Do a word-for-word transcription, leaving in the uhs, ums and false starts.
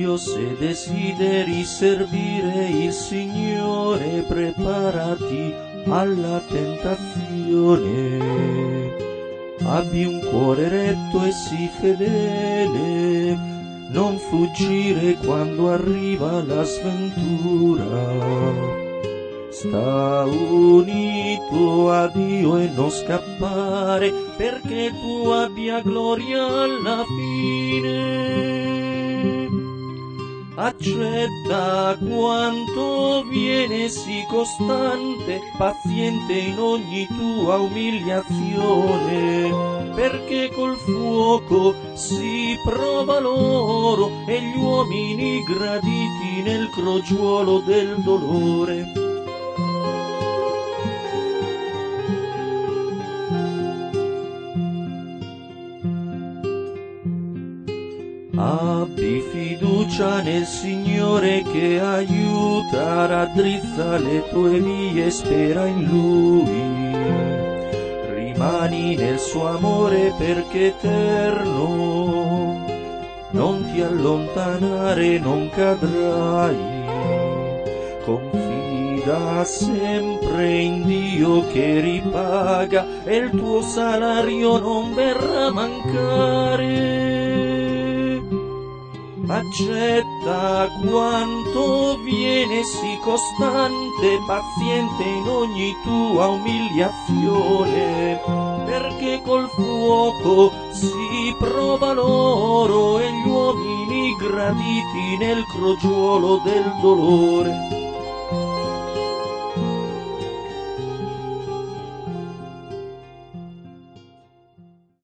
figlio, se desideri servire il Signore, preparati alla tentazione. Abbi un cuore retto e sii fedele, non fuggire quando arriva la sventura. Sta unito a Dio e non scappare, perché tu abbia gloria alla fine. Accetta quanto viene, sii costante, paziente in ogni tua umiliazione, perché col fuoco si prova l'oro e gli uomini graditi nel crogiuolo del dolore. Abbi fiducia nel Signore che aiuta, raddrizza le tue vie, spera in Lui. Rimani nel suo amore perché eterno, non ti allontanare, non cadrai. Confida sempre in Dio che ripaga e il tuo salario non verrà a mancare. Accetta quanto viene, sii costante, paziente in ogni tua umiliazione, perché col fuoco si prova l'oro e gli uomini graditi nel crogiuolo del dolore.